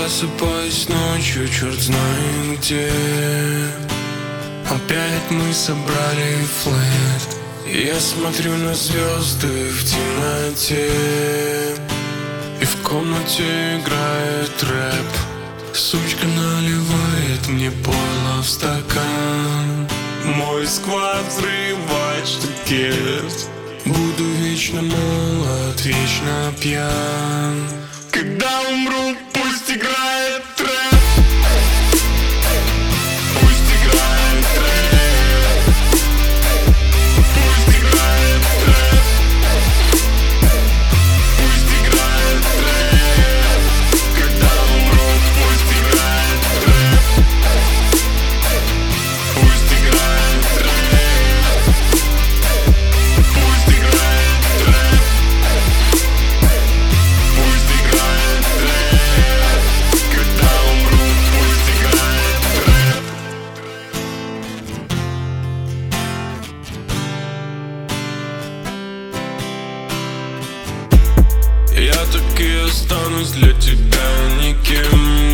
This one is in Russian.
Просыпаюсь ночью, черт знает где. Опять мы собрали флэт, и я смотрю на звезды в темноте. И в комнате играет рэп. Сучка наливает мне пойло в стакан. Мой сквад взрывает штукет. Буду вечно молод, вечно пьян. Когда умру, пусть играет рэп. Пусть играет рэп. Пусть играет рэп. Пусть играет рэп. Когда умру, пусть играет рэп. Пусть играет рэп. Пусть играет рэп. Пусть играет рэп. Когда умру, пусть играет рэп. Я так и останусь для тебя никем.